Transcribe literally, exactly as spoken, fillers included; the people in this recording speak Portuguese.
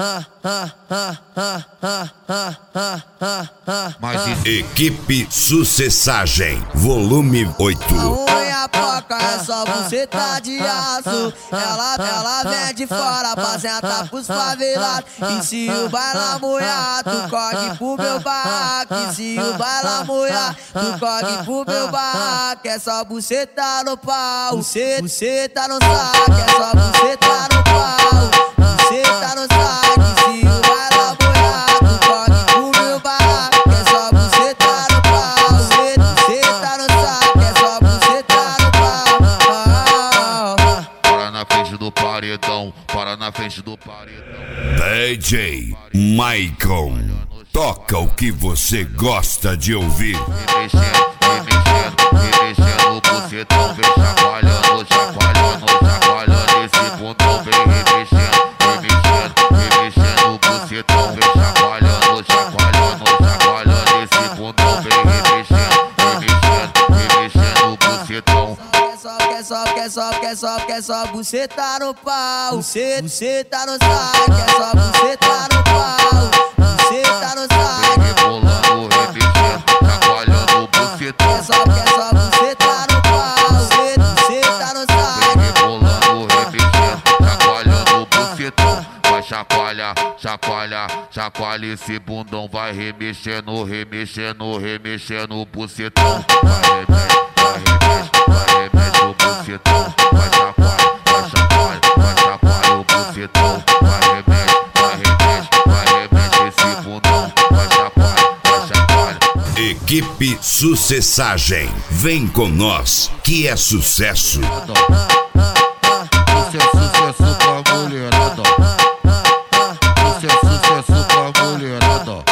Mas Equipe Sucessagem, volume oito. A unha poca é só você tá de aço. Ela, ela vem de fora pra sentar pros favelados. E se o baila molhar, tu corre pro meu barraco. E se o baila molhar, tu corre pro meu barraco. É só você tá no pau, você, você tá no saco. É só você tá no pau, você tá no saco. E se o baila molhar, tu corre pro meu barraco. É só você tá no pau, você, você tá no saco. É só você tá no pau. para na frente do paredão, para na frente do paredão. D J Maicon, toca o que você gosta de ouvir. E mexendo, e mexendo, e mexendo o bucetão. Vem chacoalhando, chacoalhando, chacoalhando esse bundão. Vem remexendo, remexendo, remexendo o bucetão. Vem chacoalhando, chacoalhando, chacoalhando esse bundão. Vem remexendo, remexendo, remexendo o bucetão. Quer só, quer só, quer só, quer só, quer só, você tá no pau, você, você tá no saco, quer só, você tá no pau, você tá no saco. Vem rebolando, remexendo, chacoalhando o bucetão. Quer só, quer só, você tá no pau, você, você tá no Vem saco. rebolando, remexendo, chacoalhando o bucetão. Vai chacoalhar, chacoalhar, chacoalha esse bundão. Vai remexendo, remexendo, remexendo o bucetão. Vai remexe, vai remexe, vai remexe o bucetão. Vai chacoalha, vai chacoalha, vai chacoalha o bucetão. Vai remexe, vai remexe, vai remexe esse bundão. Vai chacoalha, vai chacoalha. Equipe Sucessagem, vem com nós, que é sucesso. Isso é sucesso pra mulherada. Isso é sucesso pra mulherada.